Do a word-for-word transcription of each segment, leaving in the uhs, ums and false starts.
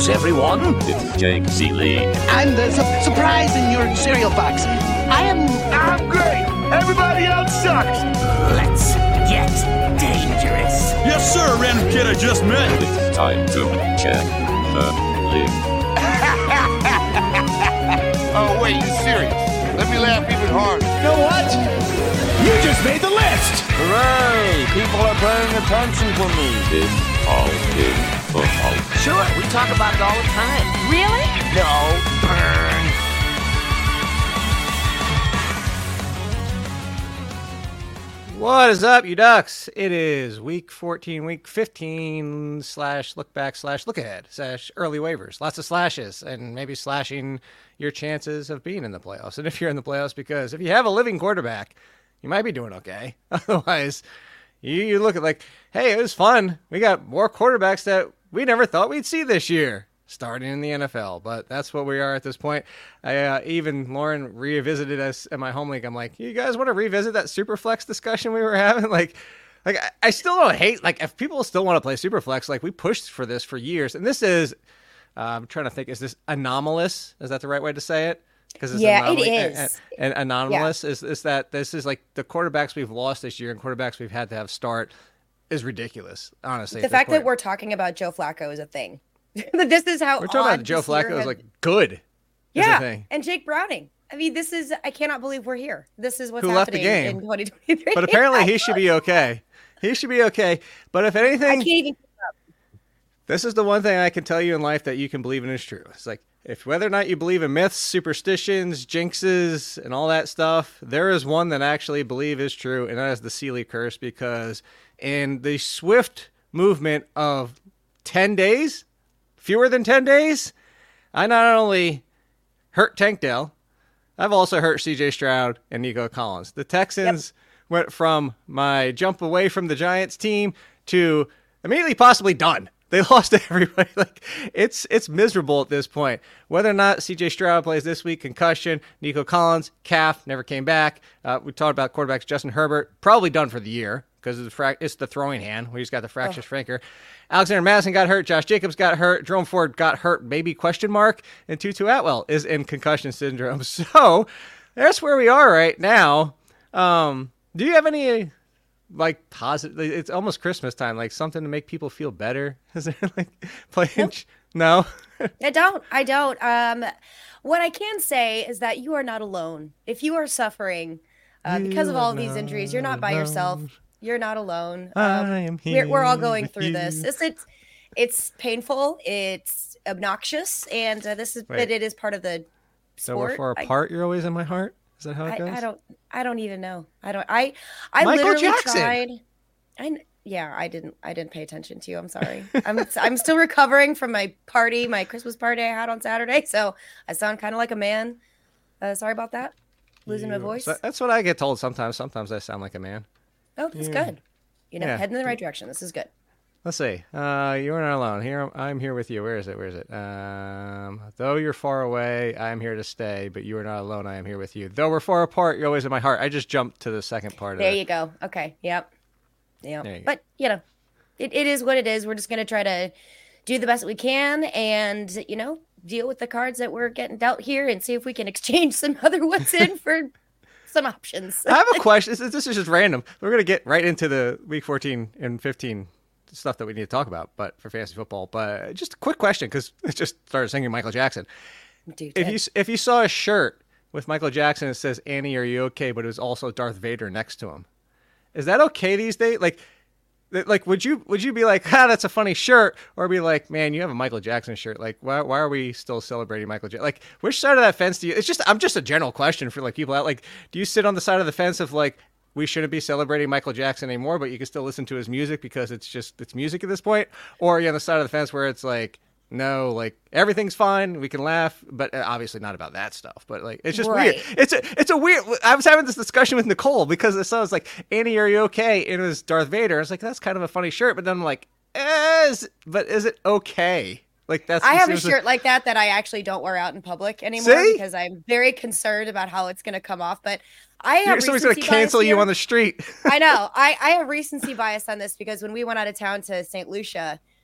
house, everyone. It's Jake Seeley. And there's a surprise in your cereal box. I am... I'm great. Everybody else sucks. Let's get dangerous. Yes, sir, random kid I just met. It's time to check the lid. Oh, wait, you're serious? Let me laugh even harder. You know what? You just made the list. Hooray! People are paying attention to me. It's all in football. Sure, we talk about it all the time. Really? No, burn. What is up, you ducks? It is week fourteen, week fifteen, slash look back, slash look ahead, slash early waivers. Lots of slashes, and maybe slashing your chances of being in the playoffs. And if you're in the playoffs, because if you have a living quarterback, you might be doing okay. Otherwise, you, you look at like, hey, it was fun. We got more quarterbacks that we never thought we'd see this year starting in the N F L. But that's what we are at this point. I uh, even Lauren revisited us in my home league. I'm like, you guys want to revisit that Superflex discussion we were having? Like, like I, I still don't hate, like if people still want to play Superflex, like we pushed for this for years. And this is, uh, I'm trying to think, is this anomalous? Is that the right way to say it? Because yeah, it is. And, and anomalous yeah. is, is that this is like the quarterbacks we've lost this year and quarterbacks we've had to have start is ridiculous, honestly. The fact that we're talking about Joe Flacco is a thing. This is how we're talking about Joe Flacco is like good. Yeah, thing. And Jake Browning. I mean, this is, I cannot believe we're here. This is what's Who happening left the game. in twenty twenty-three. But apparently he should be okay. He should be okay. But if anything, I can't even keep up. This is the one thing I can tell you in life that you can believe in is true. It's like, if whether or not you believe in myths, superstitions, jinxes, and all that stuff, there is one that I actually believe is true, and that is the Seeley curse, because in the swift movement of ten days, fewer than ten days, I not only hurt Tank Dell, I've also hurt C J Stroud and Nico Collins. The Texans yep. went from my jump away from the Giants team to immediately possibly done. They lost to everybody. Like it's it's miserable at this point. Whether or not C J Stroud plays this week, concussion. Nico Collins, calf, never came back. Uh, we talked about quarterbacks. Justin Herbert, probably done for the year because it's, fra- it's the throwing hand where he's got the fractious oh. franker. Alexander Madison got hurt. Josh Jacobs got hurt. Jerome Ford got hurt, maybe question mark. And Tutu Atwell is in concussion syndrome. So that's where we are right now. Um, do you have any... like positive, it's almost Christmas time, like something to make people feel better? Is there like playing? Nope. No, I don't. I don't. Um, what I can say is that you are not alone. If you are suffering uh, because of all of these injuries, you're not by alone. yourself. You're not alone. Um, I am here. We're, we're all going through you. this. It's, it's it's painful. It's obnoxious, and uh, this is Wait. but it is part of the so sport. So we're far apart. I, you're always in my heart. Is that how it goes? I, I don't. I don't even know. I don't. I. I Michael literally Jackson. tried. I. Yeah. I didn't. I didn't pay attention to you. I'm sorry. I'm. I'm still recovering from my party, my Christmas party I had on Saturday. So I sound kind of like a man. Uh, sorry about that. Losing you, my voice. So that's what I get told sometimes. Sometimes I sound like a man. Oh, that's yeah. good. You know, yeah. heading in the right direction. This is good. Let's see. Uh, you are not alone. Here, I'm here with you. Where is it? Where is it? Um, though you're far away, I am here to stay. But you are not alone. I am here with you. Though we're far apart, you're always in my heart. I just jumped to the second part. There of you go. Okay. Yep. Yep. You but you know, it, it is what it is. We're just gonna try to do the best that we can, and you know, deal with the cards that we're getting dealt here, and see if we can exchange some other ones in for some options. I have a question. This is, this is just random. We're gonna get right into the week fourteen and fifteen. Stuff that we need to talk about, but for fantasy football. But just a quick question, because it just started singing Michael Jackson. Dude, if you if you saw a shirt with Michael Jackson that says "Annie, are you okay?" but it was also Darth Vader next to him, is that okay these days? Like, like would you would you be like, "Ah, that's a funny shirt," or be like, "Man, you have a Michael Jackson shirt. Like, why why are we still celebrating Michael Jackson?" Like, which side of that fence do you? It's just I'm just a general question for like people out. Like, do you sit on the side of the fence of like, we shouldn't be celebrating Michael Jackson anymore, but you can still listen to his music because it's just, it's music at this point? Or are you on the side of the fence where it's like, no, like everything's fine, we can laugh, but obviously not about that stuff. But like, it's just right. weird. It's a, it's a weird, I was having this discussion with Nicole because the song was like, Annie, are you okay? And it was Darth Vader. I was like, that's kind of a funny shirt. But then I'm like, eh, is, but is it okay? Like that's. I have a shirt like that that I actually don't wear out in public anymore See? because I'm very concerned about how it's going to come off. But I have somebody's going to cancel you on the street. I know. I, I have recency bias on this because when we went out of town to Saint Lucia,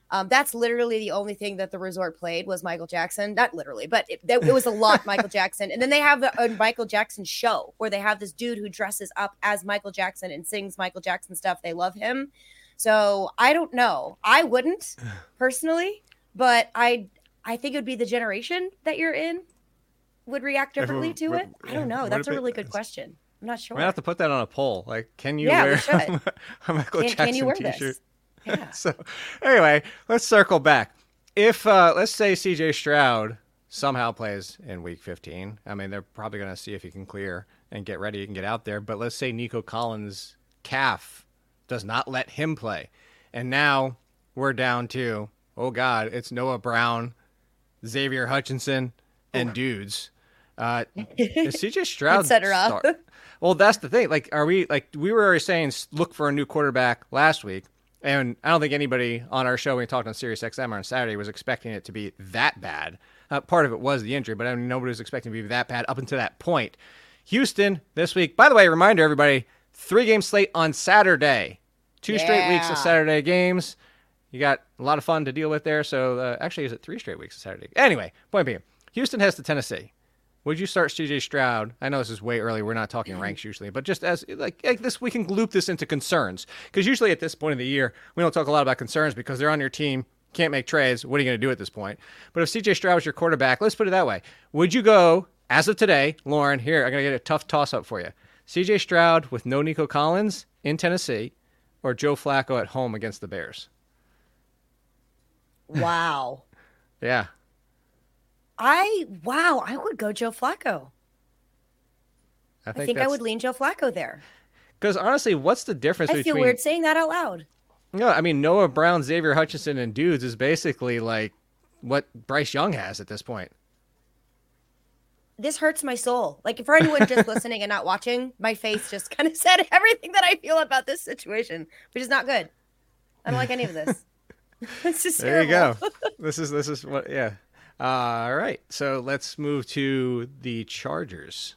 Um, that's literally the only thing that the resort played was Michael Jackson. Not literally, but it, it was a lot Michael Jackson. And then they have a, a Michael Jackson show where they have this dude who dresses up as Michael Jackson and sings Michael Jackson stuff. They love him. So I don't know. I wouldn't personally, but I I think it would be the generation that you're in would react differently to it. I don't know. That's a really good question. I'm not sure. We have to put that on a poll. Like, can you yeah, wear a Michael can, Jackson can you wear t-shirt? This? Yeah. So anyway, let's circle back. If uh, let's say C J Stroud somehow plays in week fifteen, I mean, they're probably going to see if he can clear and get ready and get out there. But let's say Nico Collins' calf does not let him play. And now we're down to, oh God, it's Noah Brown, Xavier Hutchinson, and dudes. Uh, is C J Stroud start? Well, that's the thing. Like, are we like we were already saying look for a new quarterback last week, and I don't think anybody on our show when we talked on Sirius X M on Saturday was expecting it to be that bad. Uh, part of it was the injury, but I mean, nobody was expecting it to be that bad up until that point. Houston this week. By the way, reminder everybody: three game slate on Saturday, two yeah. straight weeks of Saturday games. You got a lot of fun to deal with there. So uh, actually, is it three straight weeks of Saturday? Anyway, point being, Houston has to Tennessee. Would you start C J Stroud? I know this is way early. We're not talking ranks usually, but just as like, like this, we can loop this into concerns because usually at this point of the year, we don't talk a lot about concerns because they're on your team, can't make trades. What are you going to do at this point? But if C J Stroud is your quarterback, let's put it that way. Would you go as of today, Lauren? Here, I'm going to get a tough toss up for you. C J Stroud with no Nico Collins in Tennessee, or Joe Flacco at home against the Bears? Wow. Yeah. I, wow, I would go Joe Flacco. I think, I, think I would lean Joe Flacco there. Because honestly, what's the difference I between... I feel weird saying that out loud. No, I mean, Noah Brown, Xavier Hutchinson, and dudes is basically like what Bryce Young has at this point. This hurts my soul. Like, for anyone just listening and not watching, my face just kind of said everything that I feel about this situation, which is not good. I don't like any of this. It's just there terrible. you go. This is, this is what, yeah. Uh, all right, so let's move to the Chargers.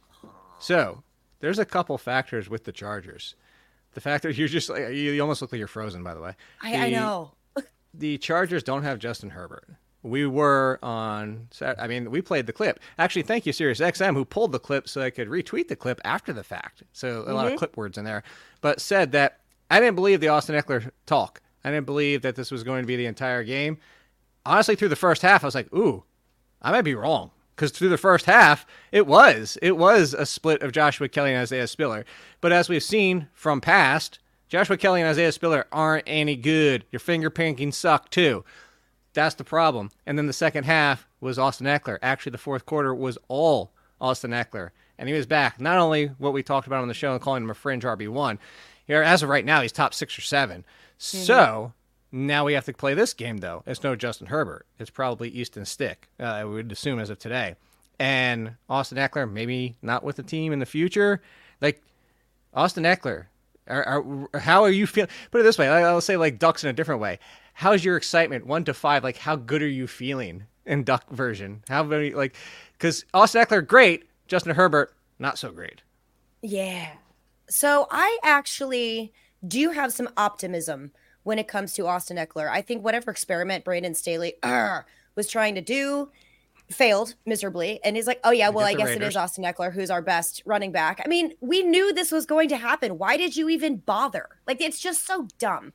So there's a couple factors with the Chargers. The fact that you're just like, you, you almost look like you're frozen, by the way. I, the, I know. The Chargers don't have Justin Herbert. We were on, I mean, we played the clip. Actually, thank you, Sirius X M, who pulled the clip so I could retweet the clip after the fact. So a mm-hmm. lot of clip words in there. But said that I didn't believe the Austin Eckler talk. I didn't believe that this was going to be the entire game. Honestly, through the first half, I was like, ooh, I might be wrong. Because through the first half, it was. It was a split of Joshua Kelly and Isaiah Spiller. But as we've seen from past, Joshua Kelly and Isaiah Spiller aren't any good. Your finger pinking suck too. That's the problem. And then the second half was Austin Eckler. Actually, the fourth quarter was all Austin Eckler. And he was back. Not only what we talked about on the show and calling him a fringe R B one. Here, as of right now, he's top six or seven. Mm-hmm. So now we have to play this game, though. It's no Justin Herbert. It's probably Easton Stick, uh, I would assume, as of today. And Austin Eckler, maybe not with the team in the future. Like, Austin Eckler, are, are, how are you feeling? Put it this way. I'll say, like, Ducks in a different way. How's your excitement, one to five? Like, how good are you feeling in Duck version? How many, like, because Austin Eckler, great. Justin Herbert, not so great. Yeah. So I actually do have some optimism when it comes to Austin Eckler. I think whatever experiment Brandon Staley uh, was trying to do failed miserably. And he's like, oh, yeah, well, I guess Raiders. It is Austin Eckler who's our best running back. I mean, we knew this was going to happen. Why did you even bother? Like, it's just so dumb.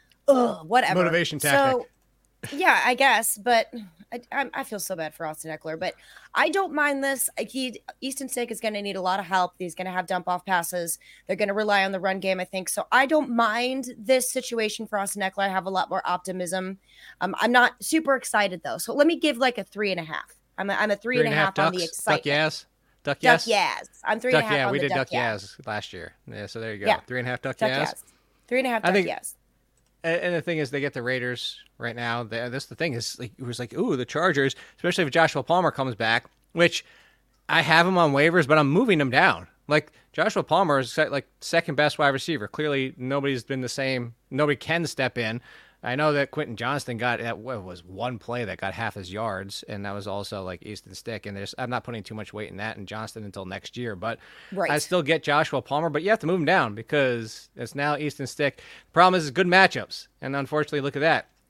Ugh, whatever. Motivation tactic. So, yeah, I guess. But I, I, I feel so bad for Austin Eckler. But I don't mind this. He, Easton Stick is going to need a lot of help. He's going to have dump-off passes. They're going to rely on the run game, I think. So I don't mind this situation for Austin Eckler. I have a lot more optimism. Um, I'm not super excited, though. So let me give like a three and a half. I'm a, I'm a three, three and, and a half, half on the excitement. Duck yes. Duck yes. Duck yes. I'm three duck, and a half yeah, on we the did duck, duck yes. yes last year. Yeah, so there you go. Yeah. Three and a half duck, duck yes. yes. Three and a half I duck think, yes. And the thing is, they get the Raiders right now. This the thing is, like, it was like, ooh, the Chargers, especially if Joshua Palmer comes back, which I have him on waivers, but I'm moving him down. Like, Joshua Palmer is like second best wide receiver. Clearly, nobody's been the same. Nobody can step in. I know that Quentin Johnston got that what was one play that got half his yards, and that was also like Easton Stick. And there's I'm not putting too much weight in that and Johnston until next year, but right. I still get Joshua Palmer. But you have to move him down because it's now Easton Stick. The problem is, it's good matchups, and unfortunately, look at that.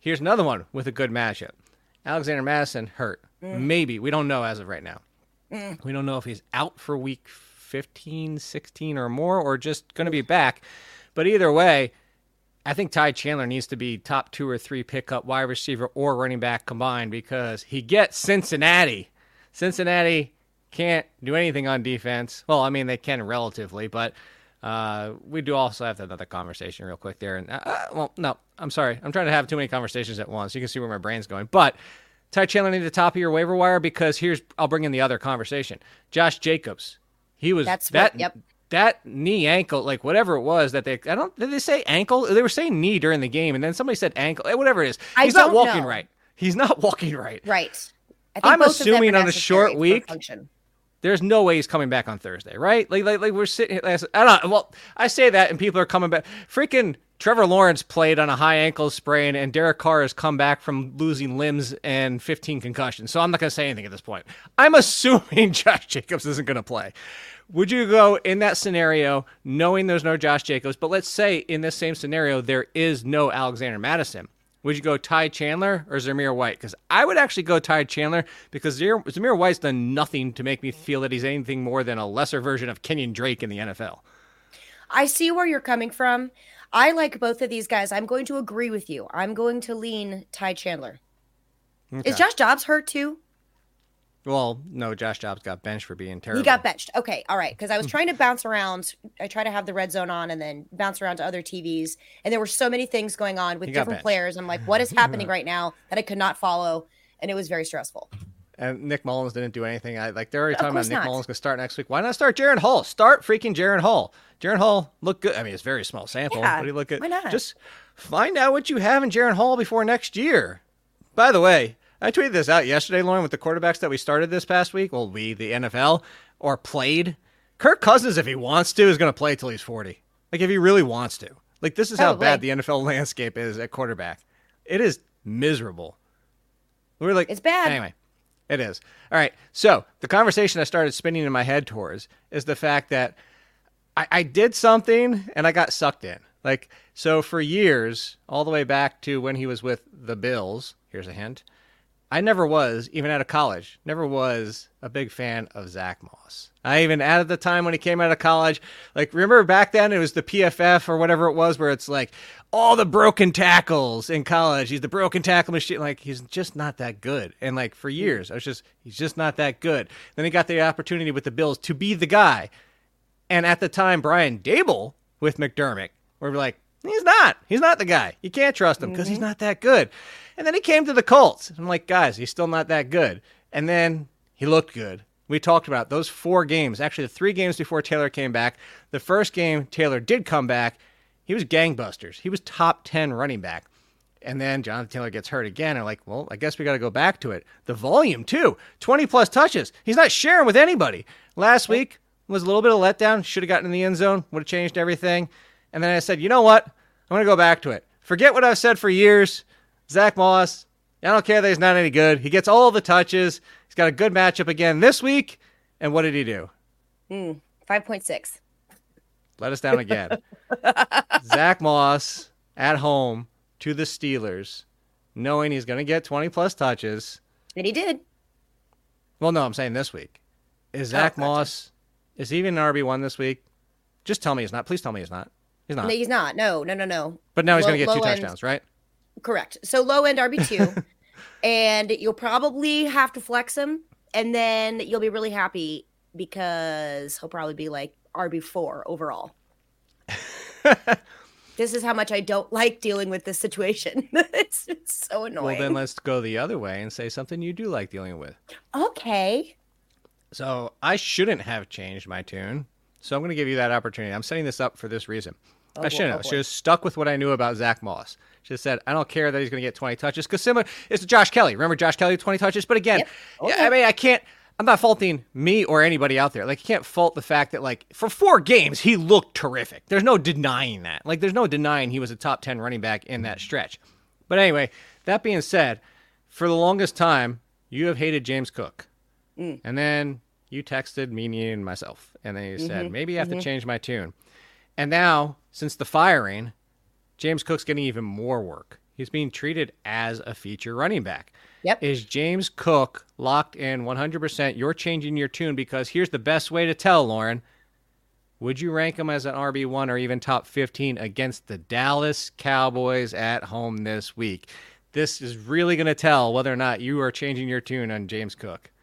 Here's another one with a good matchup. Alexander Madison hurt. Mm. Maybe. We don't know as of right now. Mm. We don't know if he's out for week fifteen, sixteen or more, or just going to be back. But either way, I think Ty Chandler needs to be top two or three pickup wide receiver or running back combined because he gets Cincinnati. Cincinnati can't do anything on defense. Well, I mean, they can relatively, but uh, we do also have another conversation real quick there. And uh, well, no, I'm sorry. I'm trying to have too many conversations at once. You can see where my brain's going. But Ty Chandler needs the top of your waiver wire because here's, I'll bring in the other conversation. Josh Jacobs. He was That's that, what, yep. that knee ankle, like whatever it was that they, I don't, did they say ankle? They were saying knee during the game. And then somebody said ankle, whatever it is. He's I not walking know. right. He's not walking right. Right. I think I'm both of them assuming are on a short necessary for week, function. there's no way he's coming back on Thursday, right? Like, like, like we're sitting here. I don't know. Well, I say that and people are coming back. Freaking Trevor Lawrence played on a high ankle sprain and Derek Carr has come back from losing limbs and fifteen concussions. So I'm not going to say anything at this point. I'm assuming Josh Jacobs isn't going to play. Would you go in that scenario knowing there's no Josh Jacobs, but let's say in this same scenario, there is no Alexander Madison. Would you go Ty Chandler or Zamir White? Because I would actually go Ty Chandler because Zamir, Zamir White's done nothing to make me feel that he's anything more than a lesser version of Kenyon Drake in the N F L. I see where you're coming from. I like both of these guys. I'm going to agree with you. I'm going to lean Ty Chandler. Okay. Is Josh Dobbs hurt too? Well, no, Josh Dobbs got benched for being terrible. He got benched. Okay, all right. Because I was trying to bounce around. I try to have the red zone on and then bounce around to other T Vs. And there were so many things going on with different benched. players. I'm like, what is happening right now that I could not follow? And it was very stressful. And Nick Mullins didn't do anything. I like they're already Of talking about course Nick not. Mullins going to start next week. Why not start Jaron Hall? Start freaking Jaron Hall. Jaron Hall looked good. I mean, it's a very small sample, Yeah, but he looked good. why not? Just find out what you have in Jaron Hall before next year. By the way, I tweeted this out yesterday, Lauren, with the quarterbacks that we started this past week. Well, we, the N F L, or played. Kirk Cousins, if he wants to, is going to play till he's forty. Like, if he really wants to. Like, this is how Probably. bad the N F L landscape is at quarterback. It is miserable. We're like, It's bad. Anyway, it is. All right. So the conversation I started spinning in my head towards is the fact that I, I did something and I got sucked in. Like, so for years, all the way back to when he was with the Bills, here's a hint, I never was, even out of college, never was a big fan of Zach Moss. I even, at the time when he came out of college, like, remember back then it was the P F F or whatever it was, where it's like, all the broken tackles in college. He's the broken tackle machine. Like, he's just not that good. And, like, for years, I was just, he's just not that good. Then he got the opportunity with the Bills to be the guy. And at the time, Brian Dable with McDermott, we were like, he's not. He's not the guy. You can't trust him because mm-hmm. he's not that good. And then he came to the Colts. I'm like, guys, he's still not that good. And then he looked good. We talked about those four games, actually the three games before Taylor came back. The first game Taylor did come back, he was gangbusters. He was top ten running back. And then Jonathan Taylor gets hurt again. I'm like, well, I guess we got to go back to it. The volume, too. twenty-plus touches. He's not sharing with anybody. Last week was a little bit of letdown. Should have gotten in the end zone. Would have changed everything. And then I said, you know what? I'm going to go back to it. Forget what I've said for years. Zach Moss, I don't care that he's not any good. He gets all the touches. He's got a good matchup again this week. And what did he do? Mm, five point six. Let us down again. Zach Moss at home to the Steelers, knowing he's going to get twenty-plus touches. And he did. Well, no, I'm saying this week. Is Zach oh, Moss, is he even an R B one this week? Just tell me he's not. Please tell me he's not. He's not. No, he's not. No, no, no, no. But now he's Low- going to get two low end- touchdowns, right? Correct. So low end R B two. And you'll probably have to flex him. And then you'll be really happy because he'll probably be like R B four overall. This is how much I don't like dealing with this situation. it's, it's so annoying. Well, then let's go the other way and say something you do like dealing with. Okay. So I shouldn't have changed my tune. So I'm going to give you that opportunity. I'm setting this up for this reason. Oh, I shouldn't boy, have. oh, Should have stuck with what I knew about Zach Moss. Should have said, I don't care that he's going to get twenty touches. Because similar, it's Josh Kelly. Remember Josh Kelly, twenty touches? But again, Yep. yeah, Okay. I mean, I can't, I'm not faulting me or anybody out there. Like, you can't fault the fact that, like, for four games, he looked terrific. There's no denying that. Like, there's no denying he was a top ten running back in that stretch. But anyway, that being said, for the longest time, you have hated James Cook. Mm. And then you texted me and myself. And then you mm-hmm. said, maybe I have mm-hmm. to change my tune. And now, since the firing, James Cook's getting even more work. He's being treated as a feature running back. Yep. Is James Cook locked in one hundred percent? You're changing your tune because here's the best way to tell, Lauren. Would you rank him as an R B one or even top fifteen against the Dallas Cowboys at home this week? This is really going to tell whether or not you are changing your tune on James Cook.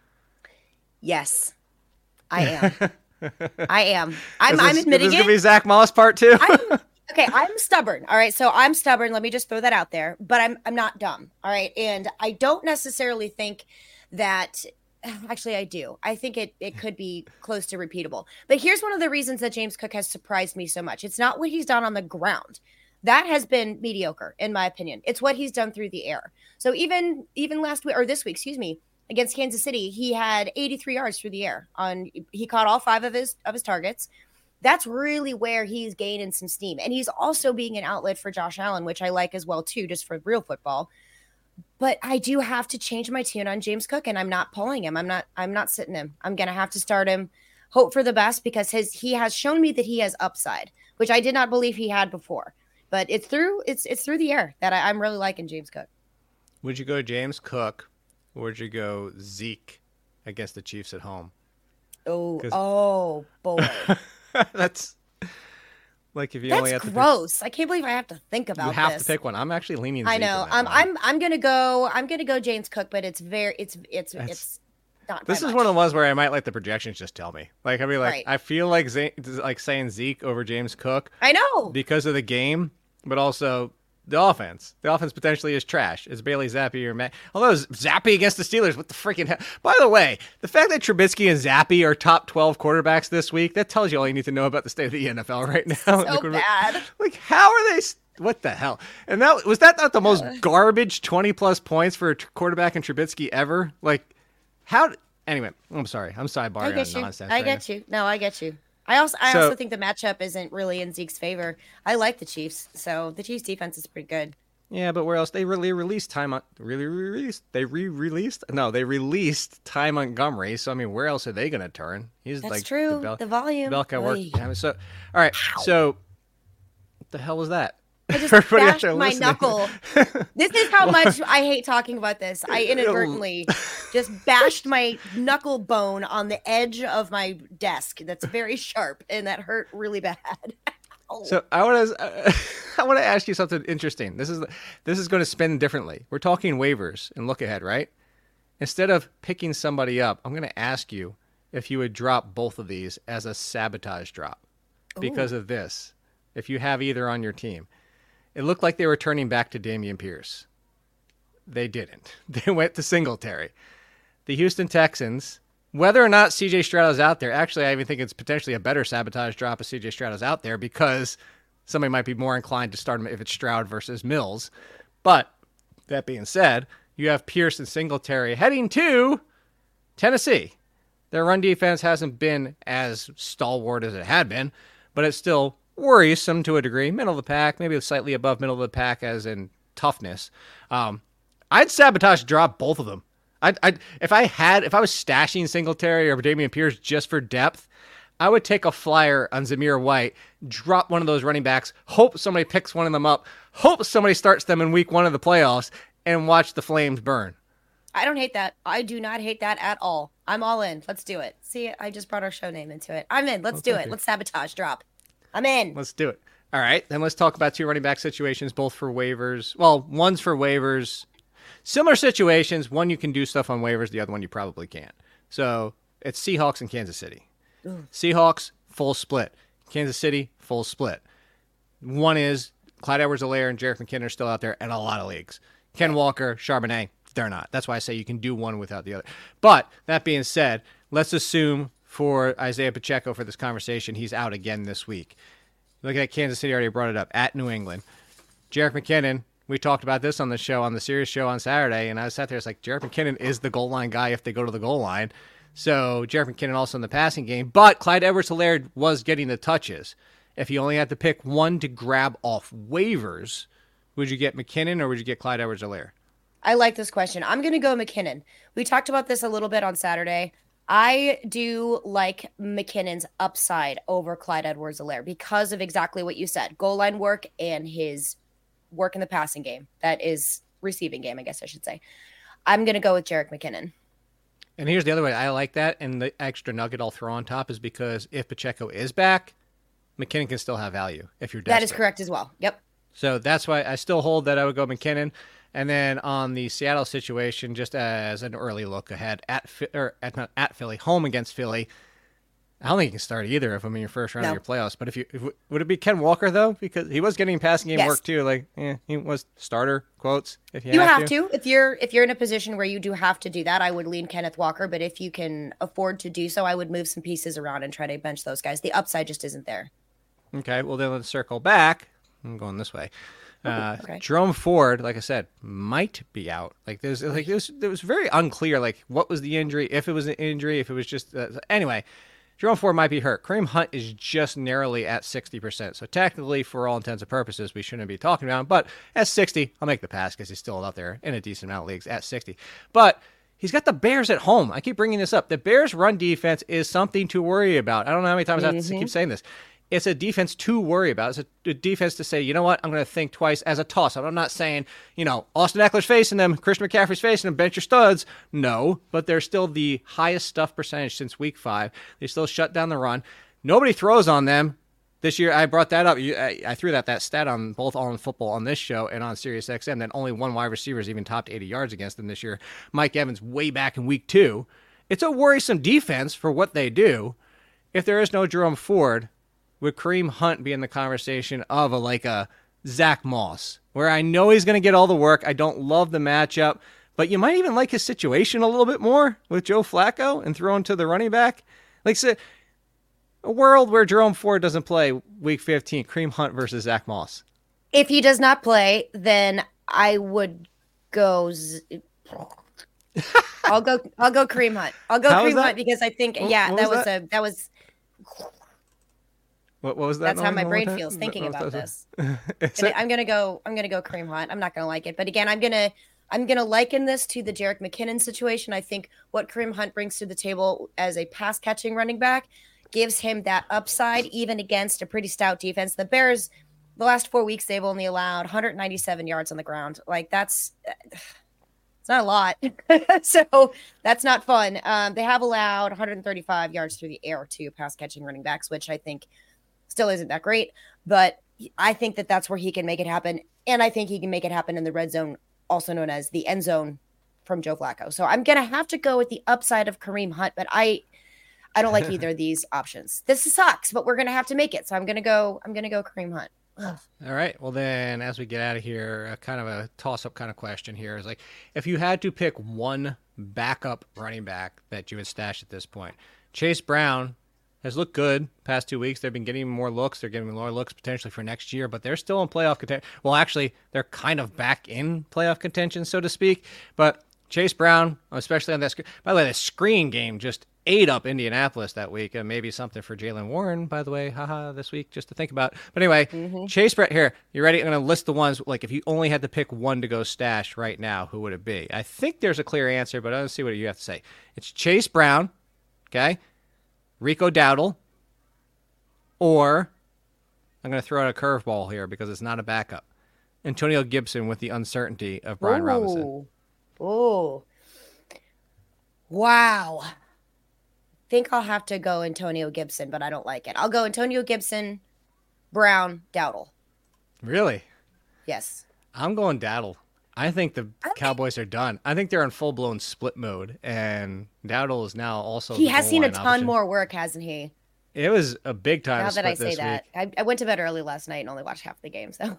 Yes, I am. I am. I'm, Is this, I'm admitting is this it. going to be Zach Moss part two? I'm, okay, I'm stubborn. All right, so I'm stubborn. Let me just throw that out there. But I'm I'm not dumb. All right, and I don't necessarily think that. Actually, I do. I think it it could be close to repeatable. But here's one of the reasons that James Cook has surprised me so much. It's not what he's done on the ground. That has been mediocre, in my opinion. It's what he's done through the air. So even even last week or this week, excuse me, against Kansas City, he had eighty-three yards through the air. On he caught all five of his of his targets. That's really where he's gaining some steam. And he's also being an outlet for Josh Allen, which I like as well, too, just for real football. But I do have to change my tune on James Cook, and I'm not pulling him. I'm not I'm not sitting him. I'm going to have to start him, hope for the best, because his he has shown me that he has upside, which I did not believe he had before. But it's through it's it's through the air that I, I'm really liking James Cook. Would you go James Cook or would you go Zeke against the Chiefs at home? Oh, oh, boy. That's like if you That's only have to gross. I can't believe I have to think about pick, you have this. to pick one. I'm actually leaning Zeke I know. on that Um, one. I'm I'm gonna go. I'm gonna go James Cook, but it's very it's it's That's- it's not. This by is much. one of the ones where I might let the projections just tell me. Like, I mean, like, Right. I feel like Z- like saying Zeke over James Cook I know. because of the game, but also the offense. The offense potentially is trash. Is Bailey Zappi or Matt? Although Zappi against the Steelers, what the freaking hell? By the way, the fact that Trubisky and Zappi are top twelve quarterbacks this week, that tells you all you need to know about the state of the N F L right now. So Like, bad. Like, how are they? What the hell? And that was that not the most garbage twenty plus points for a tr- quarterback in Trubisky ever? Like, how? Anyway, I'm sorry. I'm sidebarring I get on you. nonsense. I right get you. No, I get you. I also I So- also think the matchup isn't really in Zeke's favor. I like the Chiefs, so the Chiefs defense is pretty good. now. Yeah, but where else? They really released Ty Mon- really released. They re-released. No, they released Ty Montgomery. So I mean, where else are they going to turn? He's That's like true. The, Bel- The volume. the Belka work. Oy. Yeah, so, all right. So, what the hell was that? I just Everybody out bashed there my listening. knuckle. This is how much I hate talking about this. I inadvertently just bashed my knuckle bone on the edge of my desk. That's very sharp, and that hurt really bad. Ow. So I want to I want to ask you something interesting. This is this is going to spin differently. We're talking waivers and look ahead, right? Instead of picking somebody up, I'm going to ask you if you would drop both of these as a sabotage drop because of this. If you have either on your team, it looked like they were turning back to Dameon Pierce. They didn't. They went to Singletary. The Houston Texans, whether or not C J Stroud's out there, actually, I even think it's potentially a better sabotage drop if C J Stroud's out there because somebody might be more inclined to start him if it's Stroud versus Mills. But that being said, you have Pierce and Singletary heading to Tennessee. Their run defense hasn't been as stalwart as it had been, but it's still worrisome to a degree. Middle of the pack, maybe slightly above middle of the pack as in toughness. Um, I'd sabotage drop both of them. I'd, I'd, if I had, if I was stashing Singletary or Dameon Pierce just for depth, I would take a flyer on Zamir White, drop one of those running backs, hope somebody picks one of them up, hope somebody starts them in week one of the playoffs, and watch the flames burn. I don't hate that. I do not hate that at all. I'm all in. Let's do it. See, I just brought our show name into it. I'm in. Let's Well, do thank it. you. Let's sabotage drop. I'm in. Let's do it. All right, then let's talk about two running back situations, both for waivers. Well, one's for waivers. Similar situations. One you can do stuff on waivers. The other one you probably can't. So it's Seahawks and Kansas City. Ooh. Seahawks, full split. Kansas City, full split. One is Clyde Edwards-Helaire and Jerick McKinnon are still out there in a lot of leagues. Ken Walker, Charbonnet, they're not. That's why I say you can do one without the other. But that being said, let's assume for Isaiah Pacheco for this conversation, he's out again this week. Look at Kansas City, already brought it up, at New England. Jerick McKinnon, we talked about this on the show, on the Sirius show on Saturday, and I sat there, it's like, Jerick McKinnon is the goal line guy if they go to the goal line. So Jerick McKinnon also in the passing game, but Clyde Edwards-Helaire was getting the touches. If you only had to pick one to grab off waivers, would you get McKinnon or would you get Clyde Edwards-Helaire? I like this question. I'm going to go McKinnon. We talked about this a little bit on Saturday. I do like McKinnon's upside over Clyde Edwards-Helaire because of exactly what you said. Goal line work and his work in the passing game. That is receiving game, I guess I should say. I'm going to go with Jerick McKinnon. And here's the other way I like that, and the extra nugget I'll throw on top is because if Pacheco is back, McKinnon can still have value if you're desperate. That is correct as well. Yep. So that's why I still hold that I would go McKinnon. And then on the Seattle situation, just as an early look ahead at or at, not at Philly, home against Philly, I don't think you can start either of them in your first round No. of your playoffs. But if you if, would it be Ken Walker though, because he was getting passing game Yes. work too. Like yeah, he was starter quotes. If you, You have, have to. If you're if you're in a position where you do have to do that, I would lean Kenneth Walker. But if you can afford to do so, I would move some pieces around and try to bench those guys. The upside just isn't there. Okay, well then let's circle back. I'm going this way. Uh, okay. Jerome Ford, like I said, might be out. Like there's like it was, it was very unclear. Like what was the injury? If it was an injury, if it was just uh, anyway. Jerome Ford might be hurt. Kareem Hunt is just narrowly at sixty percent. So technically, for all intents and purposes, we shouldn't be talking about him. But at sixty, I'll make the pass because he's still out there in a decent amount of leagues at sixty. But he's got the Bears at home. I keep bringing this up. The Bears' run defense is something to worry about. I don't know how many times I have to keep saying this. It's a defense to worry about. It's a, a defense to say, you know what, I'm going to think twice as a toss-up. I'm not saying, you know, Austin Eckler's facing them, Christian McCaffrey's facing them, bench your studs. No, but they're still the highest stuff percentage since week five. They still shut down the run. Nobody throws on them. This year, I brought that up. You, I, I threw that that stat on both All in Football on this show and on Sirius X M that only one wide receiver has even topped eighty yards against them this year. Mike Evans way back in week two. It's a worrisome defense for what they do. If there is no Jerome Ford, would Kareem Hunt be in the conversation of a like a Zach Moss, where I know he's going to get all the work. I don't love the matchup, but you might even like his situation a little bit more with Joe Flacco and throw him to the running back. Like say, a world where Jerome Ford doesn't play week fifteen, Kareem Hunt versus Zach Moss. If he does not play, then I would go. Z- I'll go. I'll go Kareem Hunt. I'll go How is Kareem that? Hunt because I think What- yeah, what that was was that? a that was. What, what was that? That's how noise my one more brain time? feels thinking What- what about was this. Is Gonna- it- I'm gonna go. I'm gonna go Kareem Hunt. I'm not gonna like it, but again, I'm gonna. I'm gonna liken this to the Jerick McKinnon situation. I think what Kareem Hunt brings to the table as a pass catching running back gives him that upside, even against a pretty stout defense. The Bears, the last four weeks, they've only allowed one hundred ninety-seven yards on the ground. Like that's. It's not a lot, so that's not fun. Um, they have allowed one hundred thirty-five yards through the air to pass catching running backs, which I think still isn't that great, but I think that that's where he can make it happen. And I think he can make it happen in the red zone, also known as the end zone from Joe Flacco. So I'm going to have to go with the upside of Kareem Hunt, but I, I don't like either of these options. This sucks, but we're going to have to make it. So I'm going to go, I'm going to go Kareem Hunt. Ugh. All right. Well, then, as we get out of here, a kind of a toss-up kind of question here is like, if you had to pick one backup running back that you would stash at this point, Chase Brown has looked good past two weeks. They've been getting more looks. They're getting more looks potentially for next year, but they're still in playoff contention. Well, actually, they're kind of back in playoff contention, so to speak. But Chase Brown, especially on that screen. By the way, the screen game just ate up Indianapolis that week. And maybe something for Jalen Warren, by the way, haha, this week, just to think about. But anyway, mm-hmm. Chase Brown, here, you ready? I'm going to list the ones, like if you only had to pick one to go stash right now, who would it be? I think there's a clear answer, but I don't see what you have to say. It's Chase Brown, okay? Rico Dowdle, or I'm going to throw out a curveball here because it's not a backup. Antonio Gibson with the uncertainty of Brian Ooh. Robinson. Oh, wow. Think I'll have to go Antonio Gibson, but I don't like it. I'll go Antonio Gibson, Brown, Dowdle. Really? Yes. I'm going Dowdle. I think the Okay. Cowboys are done. I think they're in full-blown split mode, and Dowdle is now also He the has goal seen a line ton option. more work, hasn't he? It was a big time Now split that I say this that, week. I, I went to bed early last night and only watched half the game, so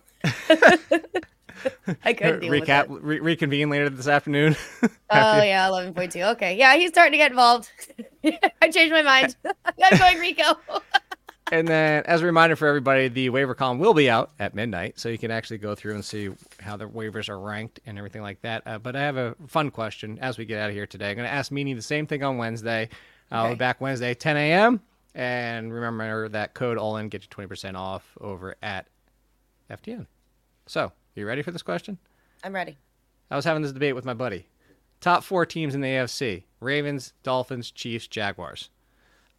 I couldn't deal Recap, with it. re- reconvene later this afternoon. Oh yeah, eleven point two. Okay, yeah, he's starting to get involved. I changed my mind. I'm going Rico. And then, as a reminder for everybody, the waiver column will be out at midnight, so you can actually go through and see how the waivers are ranked and everything like that. Uh, but I have a fun question as we get out of here today. I'm going to ask Meanie the same thing on Wednesday. I'll Okay. be back Wednesday, ten a.m. And remember that code all in gets you twenty percent off over at F T N. So, you ready for this question? I'm ready. I was having this debate with my buddy. Top four teams in the A F C: Ravens, Dolphins, Chiefs, Jaguars.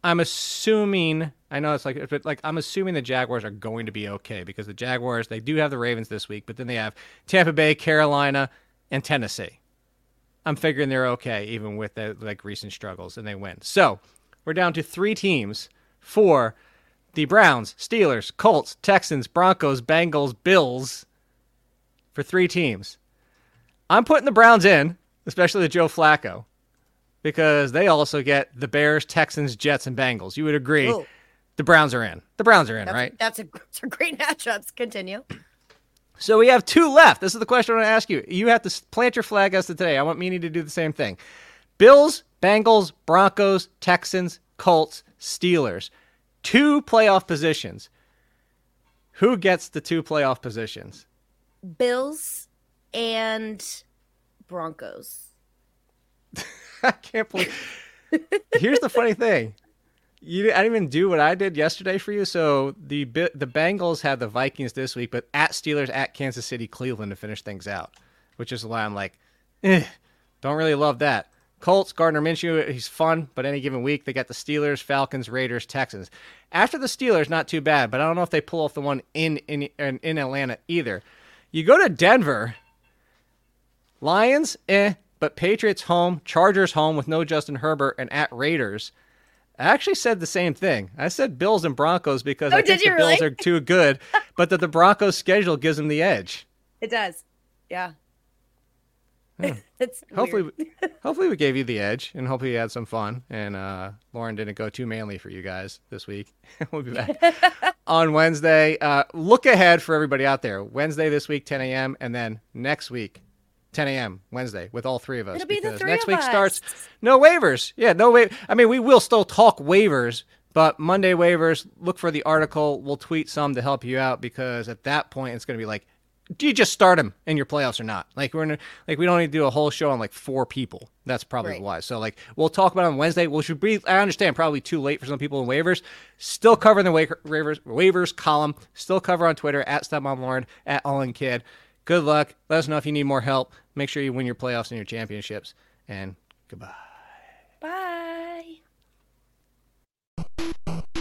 I'm assuming, I know it's like, but like, I'm assuming the Jaguars are going to be okay because the Jaguars, they do have the Ravens this week, but then they have Tampa Bay, Carolina, and Tennessee. I'm figuring they're okay, even with the like recent struggles, and they win. So we're down to three teams for the Browns, Steelers, Colts, Texans, Broncos, Bengals, Bills, for three teams. I'm putting the Browns in, especially the Joe Flacco, because they also get the Bears, Texans, Jets, and Bengals. You would agree Ooh. the Browns are in. The Browns are in, That's, right? That's a, that's a great matchups. Continue. So we have two left. This is the question I want to ask you. You have to plant your flag as to today. I want Meanie to do the same thing. Bills, Bengals, Broncos, Texans, Colts, Steelers. Two playoff positions. Who gets the two playoff positions? Bills and Broncos. I can't believe. Here's the funny thing. You, I didn't even do what I did yesterday for you. So the the Bengals had the Vikings this week, but at Steelers, at Kansas City, Cleveland to finish things out, which is why I'm like, eh, don't really love that. Colts, Gardner Minshew, he's fun, but any given week they got the Steelers, Falcons, Raiders, Texans. After the Steelers, not too bad, but I don't know if they pull off the one in in in, in Atlanta either. You go to Denver, Lions, eh, but Patriots home, Chargers home with no Justin Herbert, and at Raiders. I actually said the same thing. I said Bills and Broncos because Oh, I think did the you Bills really? are too good, but that the Broncos schedule gives them the edge. It does. Yeah. It's Hopefully, weird. hopefully we gave you the edge, and hopefully you had some fun. And uh, Lauren didn't go too manly for you guys this week. We'll be back on Wednesday. Uh, look ahead for everybody out there. Wednesday this week, ten a.m., and then next week, ten a.m. Wednesday with all three of us. It'll be the because three next of week us. starts no waivers. Yeah, no waiver. I mean, we will still talk waivers, but Monday waivers. Look for the article. We'll tweet some to help you out because at that point it's going to be like, do you just start them in your playoffs or not? Like we're in a, like we don't need to do a whole show on like four people. That's probably Right. why. So like we'll talk about it on Wednesday. Which should be, I understand, probably too late for some people in waivers. Still covering the wa- waivers waivers column. Still cover on Twitter at StepMomLauren at All In Kid. Good luck. Let us know if you need more help. Make sure you win your playoffs and your championships. And goodbye. Bye.